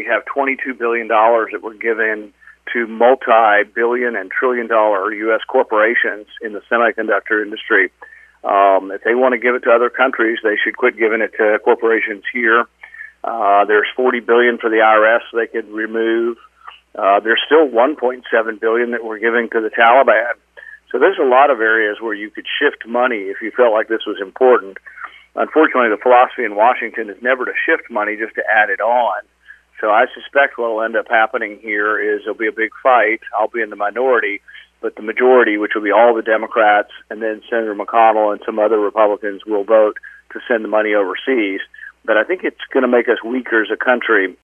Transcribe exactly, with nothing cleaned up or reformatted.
have twenty-two billion dollars that we're giving to multi-billion and trillion-dollar U S corporations in the semiconductor industry. Um, if they want to give it to other countries, they should quit giving it to corporations here. Uh, there's forty billion dollars for the I R S they could remove. Uh, there's still one point seven billion dollars that we're giving to the Taliban. So there's a lot of areas where you could shift money if you felt like this was important. Unfortunately, the philosophy in Washington is never to shift money, just to add it on. So I suspect what will end up happening here is there'll be a big fight. I'll be in the minority, but the majority, which will be all the Democrats, and then Senator McConnell and some other Republicans will vote to send the money overseas. But I think it's going to make us weaker as a country